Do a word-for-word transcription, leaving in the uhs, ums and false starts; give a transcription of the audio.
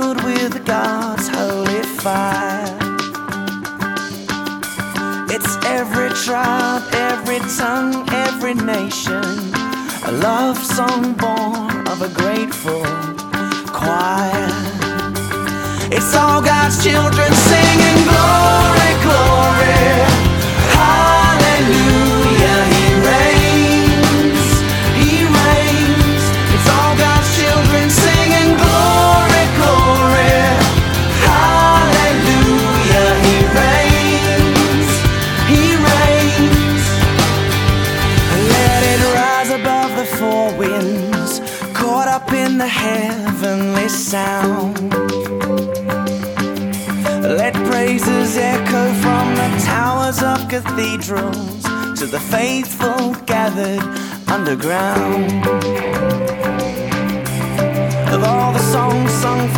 filled with God's holy fire. It's every tribe, every tongue, every nation, a love song born of a grateful choir. It's all God's children singing glory, glory, hallelujah. He reigns, He reigns. It's all God's children singing glory, glory, hallelujah. He reigns, He reigns. Let it rise above the four winds, caught up in the heavenly sound. Let praises echo from the towers of cathedrals to the faithful gathered underground. Of all the songs sung